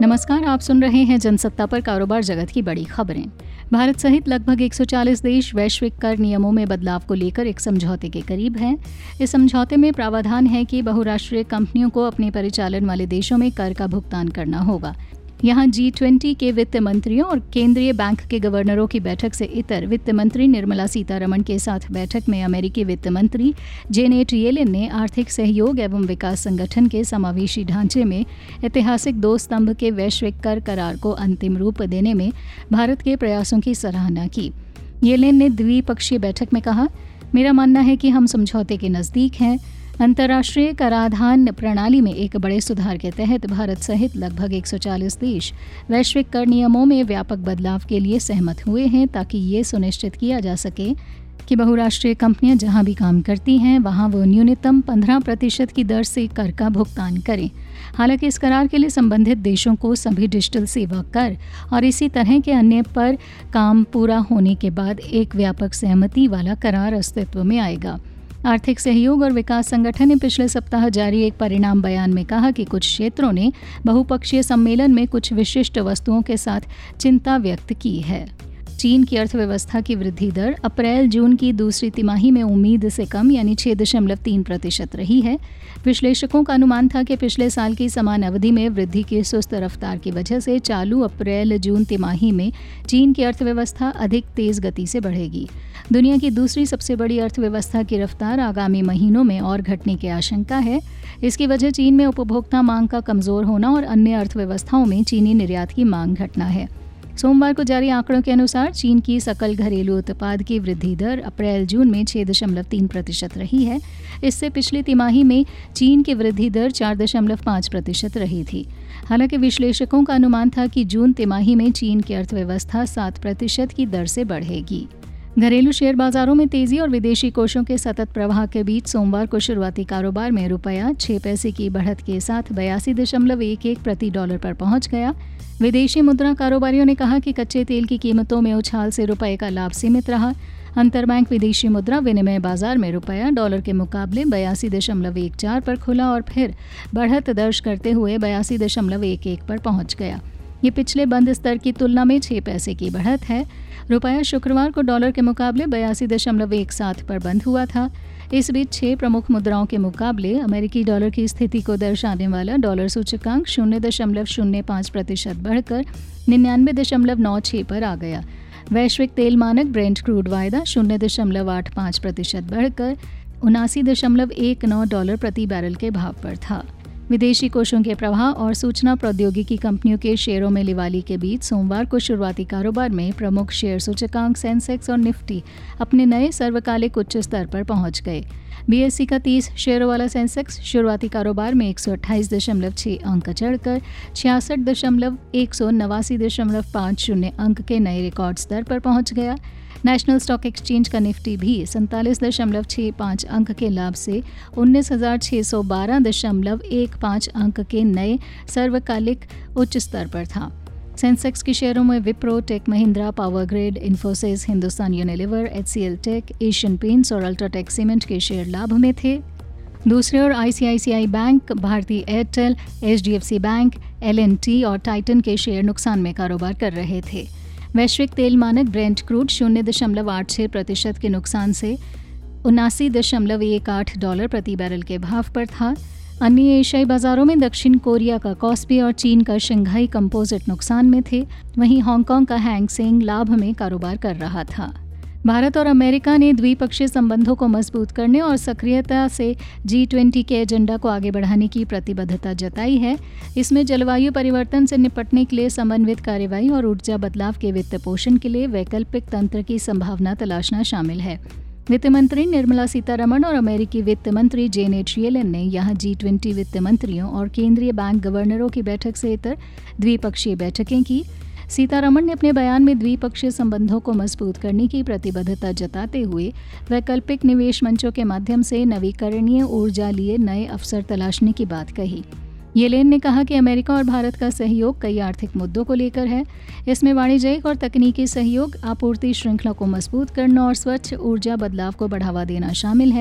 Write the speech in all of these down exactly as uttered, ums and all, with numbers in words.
नमस्कार, आप सुन रहे हैं जनसत्ता पर कारोबार जगत की बड़ी खबरें। भारत सहित लगभग एक सौ चालीस देश वैश्विक कर नियमों में बदलाव को लेकर एक समझौते के करीब हैं। इस समझौते में प्रावधान है कि बहुराष्ट्रीय कंपनियों को अपने परिचालन वाले देशों में कर का भुगतान करना होगा। यहाँ जी ट्वेंटी के वित्त मंत्रियों और केंद्रीय बैंक के गवर्नरों की बैठक से इतर वित्त मंत्री निर्मला सीतारमण के साथ बैठक में अमेरिकी वित्त मंत्री जेनेट येलेन ने आर्थिक सहयोग एवं विकास संगठन के समावेशी ढांचे में ऐतिहासिक दो स्तंभ के वैश्विक कर करार को अंतिम रूप देने में भारत के प्रयासों की सराहना की। येलेन ने द्विपक्षीय बैठक में कहा, मेरा मानना है कि हम समझौते के नज़दीक हैं। अंतर्राष्ट्रीय कराधान प्रणाली में एक बड़े सुधार के तहत भारत सहित लगभग एक सौ चालीस देश वैश्विक कर नियमों में व्यापक बदलाव के लिए सहमत हुए हैं, ताकि ये सुनिश्चित किया जा सके कि बहुराष्ट्रीय कंपनियां जहां भी काम करती हैं वहां वो न्यूनतम पंद्रह प्रतिशत की दर से कर का भुगतान करें। हालांकि इस करार के लिए संबंधित देशों को सभी डिजिटल सेवा कर और इसी तरह के अन्य पर काम पूरा होने के बाद एक व्यापक सहमति वाला करार अस्तित्व में आएगा। आर्थिक सहयोग और विकास संगठन ने पिछले सप्ताह जारी एक परिणाम बयान में कहा कि कुछ क्षेत्रों ने बहुपक्षीय सम्मेलन में कुछ विशिष्ट वस्तुओं के साथ चिंता व्यक्त की है। चीन की अर्थव्यवस्था की वृद्धि दर अप्रैल जून की दूसरी तिमाही में उम्मीद से कम यानी छह दशमलव तीन प्रतिशत रही है। विश्लेषकों का अनुमान था कि पिछले साल की समान अवधि में वृद्धि की सुस्त रफ्तार की वजह से चालू अप्रैल जून तिमाही में चीन की अर्थव्यवस्था अधिक तेज गति से बढ़ेगी। दुनिया की दूसरी सबसे बड़ी अर्थव्यवस्था की रफ्तार आगामी महीनों में और घटने की आशंका है। इसकी वजह चीन में उपभोक्ता मांग का कमजोर होना और अन्य अर्थव्यवस्थाओं में चीनी निर्यात की मांग घटना है। सोमवार को जारी आंकड़ों के अनुसार चीन की सकल घरेलू उत्पाद की वृद्धि दर अप्रैल जून में छह दशमलव तीन प्रतिशत रही है। इससे पिछली तिमाही में चीन की वृद्धि दर चार दशमलव पाँच प्रतिशत रही थी। हालांकि विश्लेषकों का अनुमान था कि जून तिमाही में चीन की अर्थव्यवस्था सात प्रतिशत की दर से बढ़ेगी। घरेलू शेयर बाजारों में तेजी और विदेशी कोषों के सतत प्रवाह के बीच सोमवार को शुरुआती कारोबार में रुपया छह पैसे की बढ़त के साथ बयासी दशमलव एक एक प्रति डॉलर पर पहुंच गया। विदेशी मुद्रा कारोबारियों ने कहा कि कच्चे तेल की कीमतों में उछाल से रुपये का लाभ सीमित रहा। अंतरबैंक विदेशी मुद्रा विनिमय बाजार में रुपया डॉलर के मुकाबले बयासी दशमलव एक चार पर खुला और फिर बढ़त दर्ज करते हुए बयासी दशमलव एक एक पर पहुंच गया। ये पिछले बंद स्तर की तुलना में छह पैसे की बढ़त है। रुपया शुक्रवार को डॉलर के मुकाबले बयासी दशमलव एक सात पर बंद हुआ था। इस बीच छह प्रमुख मुद्राओं के मुकाबले अमेरिकी डॉलर की स्थिति को दर्शाने वाला डॉलर सूचकांक शून्य दशमलव शून्य पाँच प्रतिशत बढ़कर निन्यानवे दशमलव नौ छः पर आ गया। वैश्विक तेल मानक ब्रेंट क्रूड वायदा शून्य दशमलव आठ पाँच प्रतिशत बढ़कर उनासी दशमलव एक नौ डॉलर प्रति बैरल के भाव पर था। विदेशी कोषों के प्रवाह और सूचना प्रौद्योगिकी कंपनियों के शेयरों में लिवाली के बीच सोमवार को शुरुआती कारोबार में प्रमुख शेयर सूचकांक सेंसेक्स और निफ्टी अपने नए सर्वकालिक उच्च स्तर पर पहुंच गए। बीएसई का तीस शेयरों वाला सेंसेक्स शुरुआती कारोबार में एक सौ अट्ठाईस दशमलव छः अंक चढ़कर छियासठ दशमलव एक सौ नवासी दशमलव पाँच शून्य अंक के नए रिकॉर्ड स्तर पर पहुंच गया। नेशनल स्टॉक एक्सचेंज का निफ्टी भी सैंतालीस दशमलव छः पाँच अंक के लाभ से उन्नीस हज़ार छः सौ बारह दशमलव एक पाँच अंक के नए सर्वकालिक उच्च स्तर पर था। सेंसेक्स के शेयरों में Wipro, Tech Mahindra, Power Grid, Infosys, Hindustan Unilever, HCL Tech, Asian Paints और अल्ट्राटेक सीमेंट के शेयर लाभ में थे। दूसरी ओर आईसीआईसीआई बैंक, भारतीय एयरटेल, एचडीएफसी बैंक, एलएनटी और टाइटन के शेयर नुकसान में कारोबार कर रहे थे। वैश्विक तेल मानक ब्रेंट क्रूड शून्य दशमलव आठ छः प्रतिशत के नुकसान से उनासी दशमलव एक आठ डॉलर प्रति बैरल के भाव पर था। अन्य एशियाई बाजारों में दक्षिण कोरिया का कॉस्पी और चीन का शंघाई कंपोजिट नुकसान में थे। वहीं हांगकांग का हैंग सेंग लाभ में कारोबार कर रहा था। भारत और अमेरिका ने द्विपक्षीय संबंधों को मजबूत करने और सक्रियता से जी ट्वेंटी के एजेंडा को आगे बढ़ाने की प्रतिबद्धता जताई है। इसमें जलवायु परिवर्तन से निपटने के लिए समन्वित कार्रवाई और ऊर्जा बदलाव के वित्त पोषण के लिए वैकल्पिक तंत्र की संभावना तलाशना शामिल है। वित्त मंत्री निर्मला सीतारमण और अमेरिकी वित्त मंत्री जेनेट येलेन ने यहां जी ट्वेंटी वित्त मंत्रियों और केंद्रीय बैंक गवर्नरों की बैठक से इतर द्विपक्षीय बैठकें की। सीतारमण ने अपने बयान में द्विपक्षीय संबंधों को मजबूत करने की प्रतिबद्धता जताते हुए वैकल्पिक निवेश मंचों के माध्यम से नवीकरणीय ऊर्जा लिए नए अवसर तलाशने की बात कही। येलेन ने कहा कि अमेरिका और भारत का सहयोग कई आर्थिक मुद्दों को लेकर है। इसमें वाणिज्यिक और तकनीकी सहयोग, आपूर्ति श्रृंखला को मजबूत करना और स्वच्छ ऊर्जा बदलाव को बढ़ावा देना शामिल है।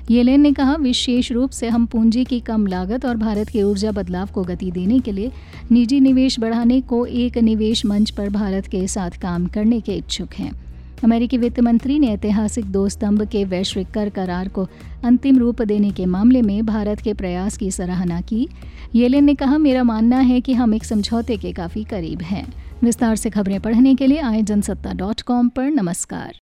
येलेन ने कहा, विशेष रूप से हम पूंजी की कम लागत और भारत के ऊर्जा बदलाव को गति देने के लिए निजी निवेश बढ़ाने को एक निवेश मंच पर भारत के साथ काम करने के इच्छुक हैं। अमेरिकी वित्त मंत्री ने ऐतिहासिक दो स्तंभ के वैश्विक कर करार को अंतिम रूप देने के मामले में भारत के प्रयास की सराहना की। येलेन ने कहा, मेरा मानना है कि हम एक समझौते के काफी करीब हैं। विस्तार से खबरें पढ़ने के लिए आए जनसत्ता डॉट कॉम पर नमस्कार।